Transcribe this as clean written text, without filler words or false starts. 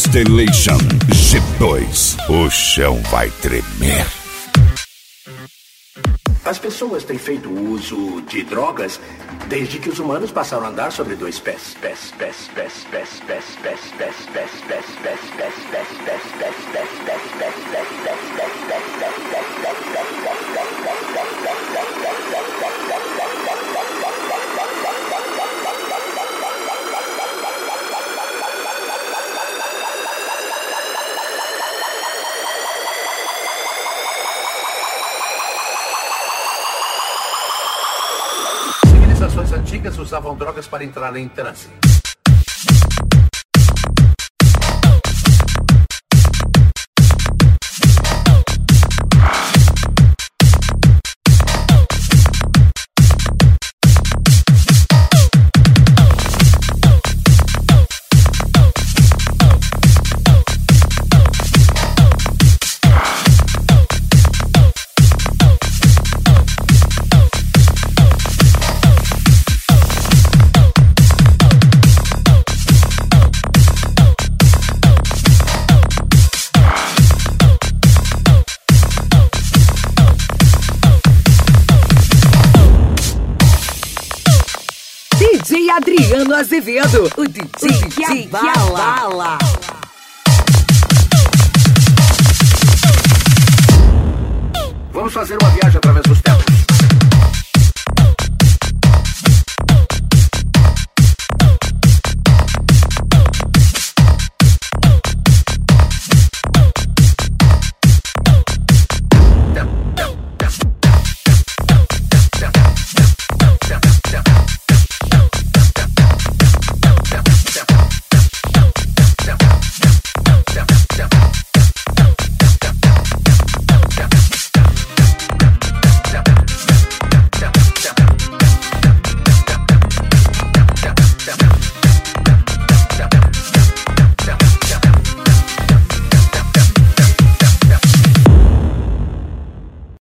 Constellation G2. O chão vai tremer. As pessoas têm feito uso de drogas desde que os humanos passaram a andar sobre dois pés. Civilizações antigas usavam drogas para entrar em transe. DJ Adriano Azevedo, o DJ que abala. Vamos fazer uma viagem através dos tempos.